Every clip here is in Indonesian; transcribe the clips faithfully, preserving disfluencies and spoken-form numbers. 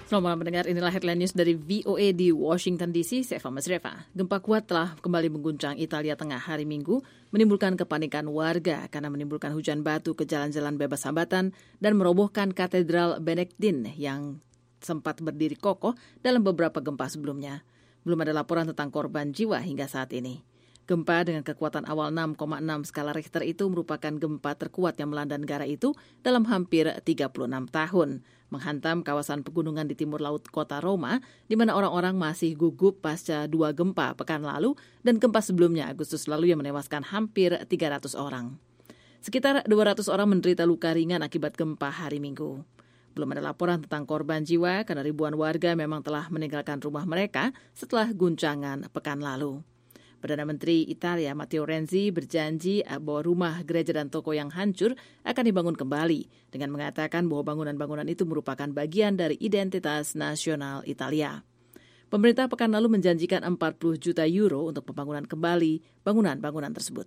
Selamat malam pendengar, inilah headline news dari V O A di Washington D C, saya Fama Sreva. Gempa kuat telah kembali mengguncang Italia Tengah hari Minggu, menimbulkan kepanikan warga karena menimbulkan hujan batu ke jalan-jalan bebas hambatan dan merobohkan katedral Benediktin yang sempat berdiri kokoh dalam beberapa gempa sebelumnya. Belum ada laporan tentang korban jiwa hingga saat ini. Gempa dengan kekuatan awal enam koma enam skala Richter itu merupakan gempa terkuat yang melanda negara itu dalam hampir tiga puluh enam tahun, menghantam kawasan pegunungan di timur laut kota Roma, di mana orang-orang masih gugup pasca dua gempa pekan lalu dan gempa sebelumnya Agustus lalu yang menewaskan hampir tiga ratus orang. Sekitar dua ratus orang menderita luka ringan akibat gempa hari Minggu. Belum ada laporan tentang korban jiwa karena ribuan warga memang telah meninggalkan rumah mereka setelah guncangan pekan lalu. Perdana Menteri Italia Matteo Renzi berjanji bahwa rumah, gereja, dan toko yang hancur akan dibangun kembali dengan mengatakan bahwa bangunan-bangunan itu merupakan bagian dari identitas nasional Italia. Pemerintah pekan lalu menjanjikan empat puluh juta euro untuk pembangunan kembali bangunan-bangunan tersebut.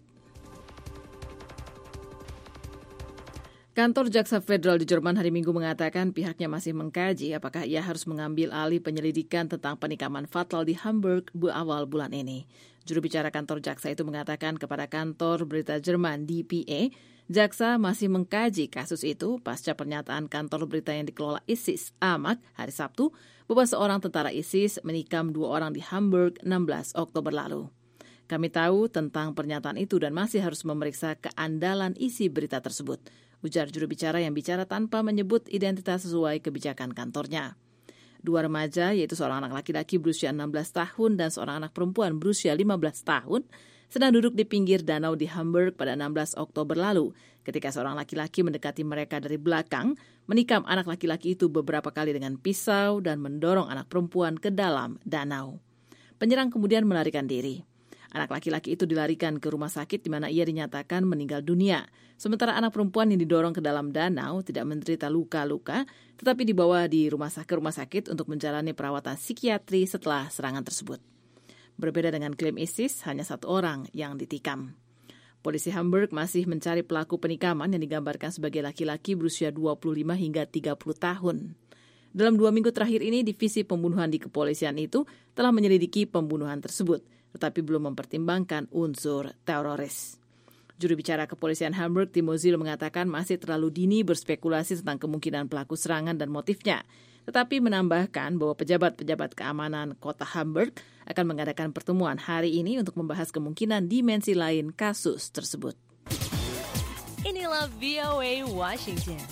Kantor Jaksa Federal di Jerman hari Minggu mengatakan pihaknya masih mengkaji apakah ia harus mengambil alih penyelidikan tentang penikaman fatal di Hamburg awal bulan ini. Juru bicara kantor jaksa itu mengatakan kepada kantor berita Jerman D P A, jaksa masih mengkaji kasus itu pasca pernyataan kantor berita yang dikelola ISIS, Amaq, hari Sabtu, bahwa seorang tentara ISIS menikam dua orang di Hamburg enam belas Oktober lalu. Kami tahu tentang pernyataan itu dan masih harus memeriksa keandalan isi berita tersebut, ujar juru bicara yang bicara tanpa menyebut identitas sesuai kebijakan kantornya. Dua remaja, yaitu seorang anak laki-laki berusia enam belas tahun dan seorang anak perempuan berusia lima belas tahun, sedang duduk di pinggir danau di Hamburg pada enam belas Oktober lalu, ketika seorang laki-laki mendekati mereka dari belakang, menikam anak laki-laki itu beberapa kali dengan pisau dan mendorong anak perempuan ke dalam danau. Penyerang kemudian melarikan diri. Anak laki-laki itu dilarikan ke rumah sakit di mana ia dinyatakan meninggal dunia. Sementara anak perempuan yang didorong ke dalam danau tidak menderita luka-luka, tetapi dibawa di rumah sakit, rumah sakit untuk menjalani perawatan psikiatri setelah serangan tersebut. Berbeda dengan klaim ISIS, hanya satu orang yang ditikam. Polisi Hamburg masih mencari pelaku penikaman yang digambarkan sebagai laki-laki berusia dua puluh lima hingga tiga puluh tahun. Dalam dua minggu terakhir ini, divisi pembunuhan di kepolisian itu telah menyelidiki pembunuhan tersebut, tetapi belum mempertimbangkan unsur teroris. Juru bicara kepolisian Hamburg, Timo Zil, mengatakan masih terlalu dini berspekulasi tentang kemungkinan pelaku serangan dan motifnya, tetapi menambahkan bahwa pejabat-pejabat keamanan kota Hamburg akan mengadakan pertemuan hari ini untuk membahas kemungkinan dimensi lain kasus tersebut. Inilah V O A Washington.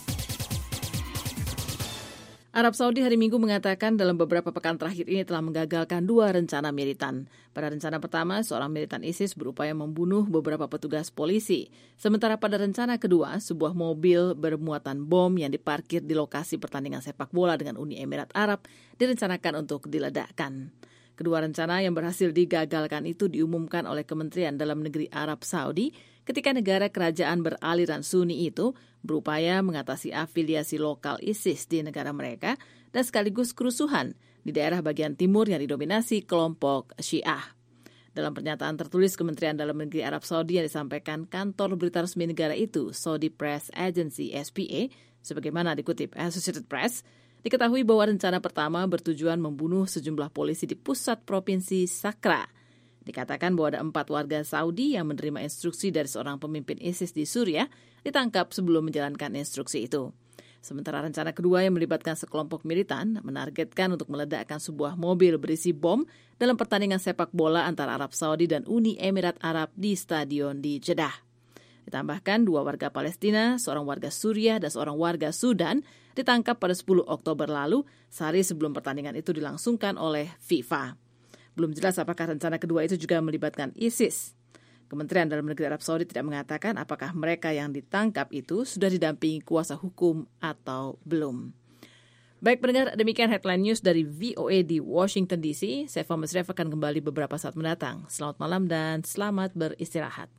Arab Saudi hari Minggu mengatakan dalam beberapa pekan terakhir ini telah menggagalkan dua rencana militan. Pada rencana pertama, seorang militan ISIS berupaya membunuh beberapa petugas polisi. Sementara pada rencana kedua, sebuah mobil bermuatan bom yang diparkir di lokasi pertandingan sepak bola dengan Uni Emirat Arab direncanakan untuk diledakkan. Kedua rencana yang berhasil digagalkan itu diumumkan oleh Kementerian Dalam Negeri Arab Saudi ketika negara kerajaan beraliran Sunni itu berupaya mengatasi afiliasi lokal ISIS di negara mereka dan sekaligus kerusuhan di daerah bagian timur yang didominasi kelompok Syiah. Dalam pernyataan tertulis Kementerian Dalam Negeri Arab Saudi yang disampaikan kantor berita resmi negara itu, Saudi Press Agency S P A, sebagaimana dikutip Associated Press, diketahui bahwa rencana pertama bertujuan membunuh sejumlah polisi di pusat provinsi Sakra. Dikatakan bahwa ada empat warga Saudi yang menerima instruksi dari seorang pemimpin ISIS di Suriah ditangkap sebelum menjalankan instruksi itu. Sementara rencana kedua yang melibatkan sekelompok militan menargetkan untuk meledakkan sebuah mobil berisi bom dalam pertandingan sepak bola antara Arab Saudi dan Uni Emirat Arab di stadion di Jeddah. Ditambahkan dua warga Palestina, seorang warga Suriah dan seorang warga Sudan ditangkap pada sepuluh Oktober lalu, sehari sebelum pertandingan itu dilangsungkan oleh FIFA. Belum jelas apakah rencana kedua itu juga melibatkan ISIS. Kementerian Dalam Negeri Arab Saudi tidak mengatakan apakah mereka yang ditangkap itu sudah didampingi kuasa hukum atau belum. Baik pendengar, demikian headline news dari V O A di Washington D C. Saya Fama Sreva akan kembali beberapa saat mendatang. Selamat malam dan selamat beristirahat.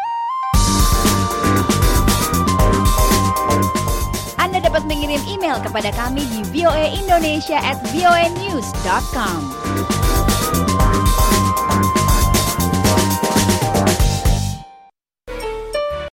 Anda dapat mengirim email kepada kami di voaindonesia at voanews dot com.